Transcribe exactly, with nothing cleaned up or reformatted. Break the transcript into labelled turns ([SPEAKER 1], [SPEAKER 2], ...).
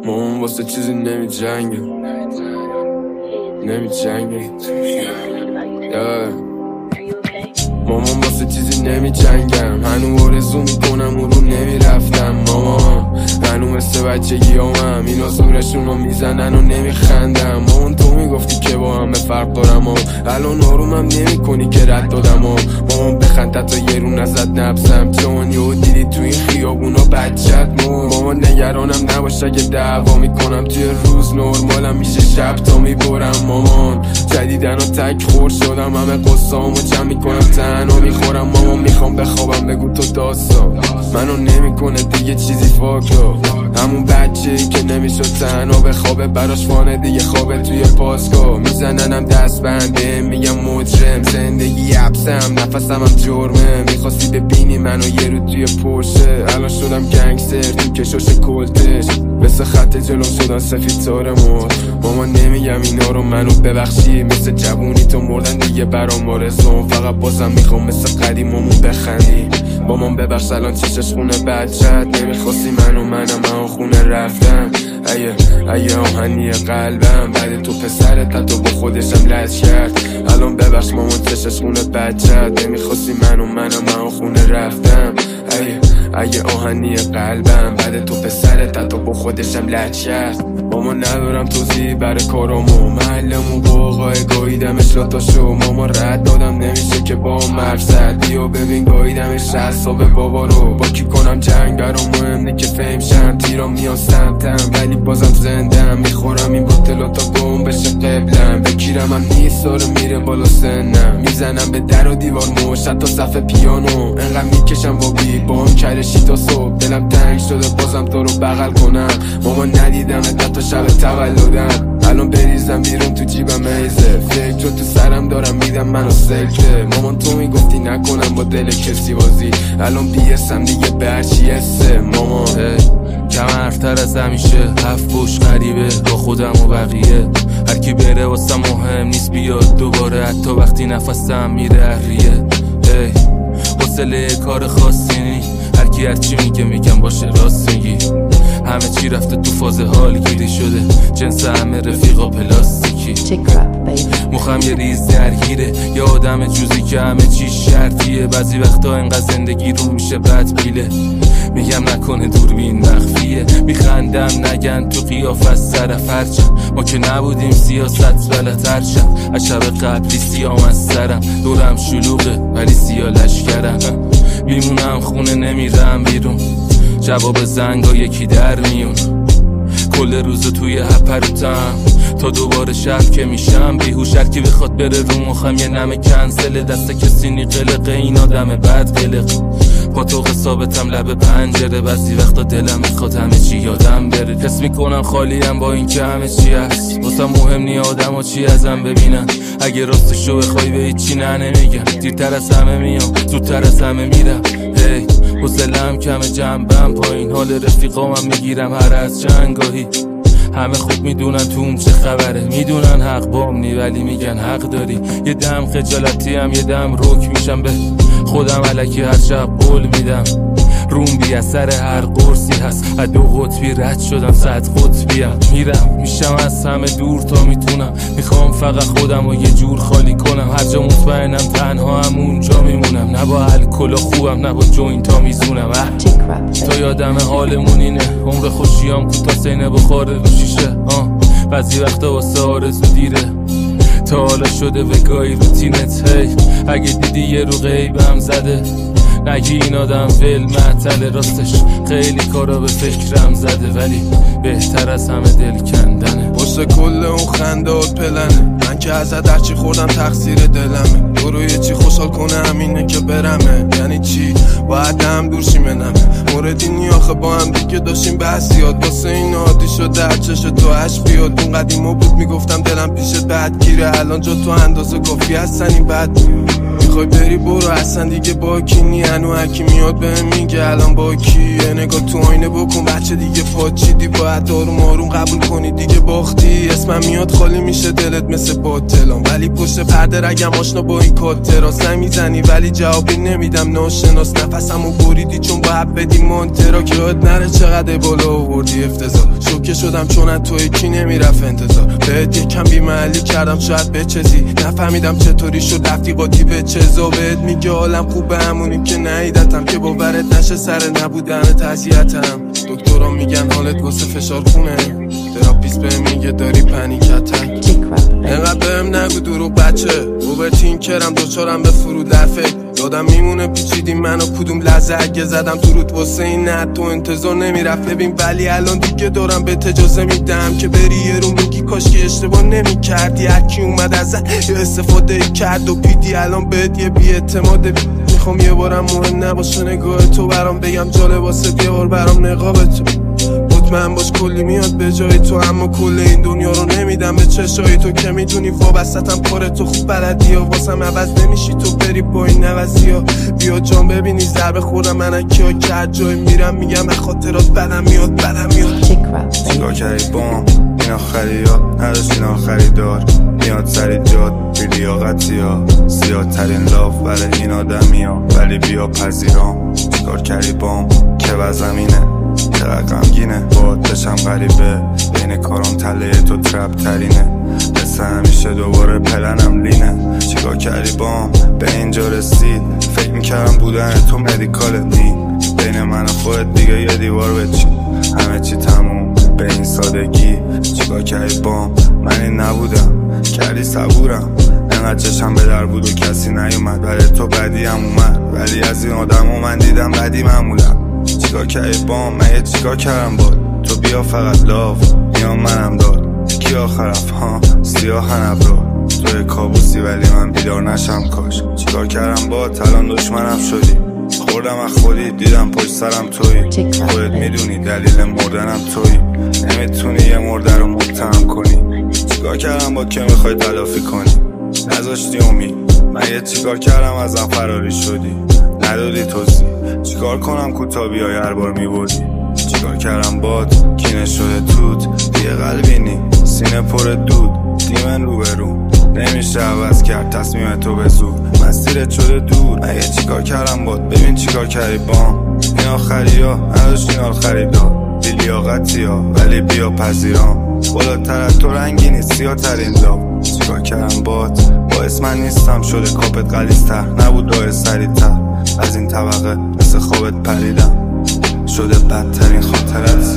[SPEAKER 1] مامان واسه چیزی نمی جنگه نمی جنگه مامان واسه چیزی نمی جنگم، هنو آرزو میکنم اون رو نمی رفتم. مامان هنو مثل بچگی همم، اینا زورشون رو میزنن و نمی خندم. مامان تو میگفتی که با همه فرق دارم و الان آرومم نمی کنی که رد دادم و مامان بخند تا یه رو نزد نبسم، چون یهو دیدی تو این خیابونا بچت مون. مامان نگرانم نباش اگه دعوا میکنم توی روز نرمالم میشه شب تا میبرم. مامان جدیدن و تک خور شدم، همه قصامو جمع میکنم تنها میخورم. مامان میخوام بخوابم بگو تو داستا منو نمیکنه دیگه چیزی فاکا، همون بچه ای که نمیشد تنها بخوابه براش فانه دیگه خوابه توی پاسکا. میزننم دست بنده میگم مجرم، زندگی عبسم نفسم هم جرمه. میخواستی ببینی منو یه رو توی پرشه، الان شدم گنگستر تو کشاش کلتش، مثل خط جلوم شدن سفید تارمون. مامان نمیگم اینا رو منو ببخشی، مثل جوونی تو مردن دیگه برام آرزوم، فقط بازم میخوام مثل قدیممون بخندی. مامان ببخش الان چشش خونه بچت، نمیخواستی منو منم من خونه رفتم. ایه ایه آهنی قلبم بعد تو پسرت تو با خودشم لج کرد. الان ببخش مامان چشش خونه بچت، نمیخواستی منو منم من خونه رفتم. ایه ایه آهنی قلبم بعد تو پسرت تو با خودشم لج کرد. مامان ندارم توضیح برای کارامو، محلمون قوقای گاییدمش لاتاشو. مامان رد دادم نمیشه که با هم حرف زد، بیا ببین گاییدمش حساب بابا رو. با کی کنم جنگ برام مهمه که فهم شم، تیرام میان سمتم ولی بازم زندم. میخورم این بطلا تا گم بشه قبلم، بکیرم هم نیست داره میره بالا سنم. میزنم به در و دیوار مشت تا صف پیانو، انقدر میکشم با بی با هم کرشی تا صبح. دلم تنگ شده بازم تو رو بغل کنم. مامان ندیدم تا شب تولدم، الان بریزم بیرون تو جیبم ایزه. فکر رو تو سرم دارم میدم منو سلکه. مامان تو میگفتی نکنم با دل کسی بازی، الان بیسم دیگه به هرچی حسه. مامان
[SPEAKER 2] کم حرفتر از همیشه، هفت پشت غریبه با خودم و بقیه. هرکی بره واسه مهم نیست بیاد دوباره، حتی وقتی نفسم میره اریه. ای حوصله کار خاصی نی، هرکی هرچی میگه میگم باشه راست میگی. همه چی رفته تو فاز حالگیری شده، جنس همه رفیقا پلاستیکی. مخم یه ریز درگیره، یه آدم جوزی که همه چی شرطیه. بعضی وقتا انقدر زندگی رو میشه بد پیله، میگم نکنه دوربین مخفیه. میخندم نگن تو قیافت سر فرچم، ما که نبودیم سیاست بلد هرچم. از شب قبلی سیام از سرم، دورم شلوغه ولی سیا لشکرم. میمونم خونه نمیرم بیرون، جواب زنگا یکی در میون. کل روز توی هپروتم تا دوباره شب که میشم بیهوش. هر کی بخواد بره رو مخم یه نمه کنسله، دست کسی نی قلقه این آدم بد قلق. پاتوق ثابتم لب پنجره، بعضی وقتا دلم میخواد همه چی یادم بره. حس میکنم خالیم با این که همه چی هست، واسم مهم نی آدم ها چی ازم ببینن. اگه راستشو بخوای به هیچی نه نمیگم، دیرتر از همه میام زودتر از همه میرم. هی حوصله‌ام کمه جنبم پایین، حال رفیقامم میگیرم هر از چنگاهی. همه خوب میدونن تو اون چه خبره، میدونن حق بام نی ولی میگن حق داری. یه دم خجالتی هم یه دم روک میشم به خودم، الکی هر شب قول میدم. روم بی اثر هر قرصی هست، از دو قطبی رد شدم صد قطبیم. میرم میشم از همه دور تا میتونم، میخوام فقط خودم و یه جور خالی کنم. هر جا مطمئنم تنها هم اونجا میمونم، نه با الکل خوبم نه با جوینت ها میزونم. تا یادم حالمون اینه، عمر خوشیام کوتاه سینه بخوره رو شیشه. بعضی وقتا واسه آرزو دیره، تا حالا شده وگاهی روتینت. هی اگه دیدی یه رو غیبم زده، نگی این آدم ول معطله. راستش خیلی کارا به فکرم زده، ولی بهتر از همه دل کندنه.
[SPEAKER 1] واسه کل اون خندات پلنه، من که ازت هرچی خوردم تقصیر دلمه. تو رو یه چی خوشحال کنه همینه که برمه، یعنی چی باید هم دور شیمنمه. موردی نی آخه با هم دیگه داشتیم بحثیات، واسه این عادی شده هر چش تو عشق بیاد. اون قدیما بود میگفتم دلم پیشت بدگیره، الان جا تو اندازه کافی هستن این بد. میخوای بری برو اصلا دیگه با کی نی، هنو هرکی میاد بهم میگه الان با کیه. نگاه تو آینه بکن بچه دیگه پاچیدی، باید آروم آروم قبول کنی دیگه باختی. اسمم میاد خالی میشه دلت مثل باطلام، ولی پشت پرده رگم آشنا با این کاتراس. نمیزنی ولی جوابی نمیدم ناشناس، نفسمو بریدی چون باید بدی مونترا. که یاد نره چقدر بالا آوردی افتضاح، شوکه شدم چون از توی کی نمیرفت انتظار. بهت یکم بیمحلی کردم شاید بچزی، نفهمیدم چطوری شد رفتی قاطی به چزا. بهت میگه حالم خوب به همونی که نیدتم، که باورت نشه سر نبودن تضییعتم. دکترها میگن حالت واسه فشار خونه، تراپیست بهم میگه داری پنیک اتک. انقدر بهم نگو دروغ بچه، اوورتین کرم دوچارم به فرود در فکر. یادم میمونه پیچیدی منو کدوم لحظه اگه زدم تو رود واسه این نه تو انتظار نمیرفت ببین. ولی الان دیگه دارم به اجازه میدم که بری یه رو میگی کاش که اشتباه نمی کردی. هرکی اومد ازت یه استفاده کرد و پیدی، الان بهت یه بی اعتماده. میخوام یه بارم مهم نباشه نگاه تو برام، بگم جالب واسه یه بار برام نقاب تو. مطمئن باش کلی میاد به جای تو، اما کل این دنیا رو نمیدم به چشای تو. که میدونی وابستم کار تو خوب بلدی ها، واسم عوض نمیشی تو بری با این نوزی ها. بیا جان ببینی ضربه خوردم من کیا که هر جای میرم میگم به خاطرات بدم میاد بدم میاد.
[SPEAKER 3] چیکار کردی بام این آخری ها، نداشت این آخری دار میاد سری جاد بی لیاقتی ها. زیادترین لاف برای این آدمی ها، ولی بیا پذیرام. چیکار کردی بام که وزمینه چقدر غمگینه، باید بشم غریبه بین کارام تله تو ترپ ترینه. مثل همیشه دوباره پلنم لینه. چیکار کردی بام به اینجا رسید، فکر میکردم بودن تو مدیکالت نی. بین من و خودت دیگه یه دیوار بچی، همه چی تموم به این سادگی. چیکار کردی بام من این نبودم، کردی صبورم. انقدر چشم به در بود و کسی نیومد، برای تو بدی هم اومد. ولی از این آدم و من دیدم بدی معمولم. چیکار کردی بام من یه چیکار کردم باد، تو بیا فقط لاف میام منم داد. کی آخرف ها سیاه هنبرا، توی کابوسی ولی من بیدار نشم کاش. چیکار کردم باد الان دشمنم شدی، خوردم از خودی دیدم پشت سرم توی. خودت میدونی دلیل مردنم توی، نمیتونی یه مرده رو متهم کنی. چیکار کردم با که میخوای تلافی کنی، نذاشتی امید. من یه چیکار کردم ازم فراری شدی، ندادی توضیح. چیکار کنم کوتابی های هر بار میبردی. چیکار کردم باد کینه شده توت، دیگه قلبی نی سینه پر دود. دیمن رو به رو نمیشه عوض کرد تصمیم تو به زود، مسیرت شده دور. اگه چیکار کردم باد ببین چیکار کردی بام این آخری ها، نداشت این آخری دار بی لیاقتی ها، ولی بیا پذیرام. بالاتر از تو رنگی نیست سیاه ترین لاف. چیکار کردم باد باعث من نیستم شده کاپت غلیظ‌تر، نبود راه سریع‌تر از این طبقه مثل خوابت پریدم. شده بدترین خاطرت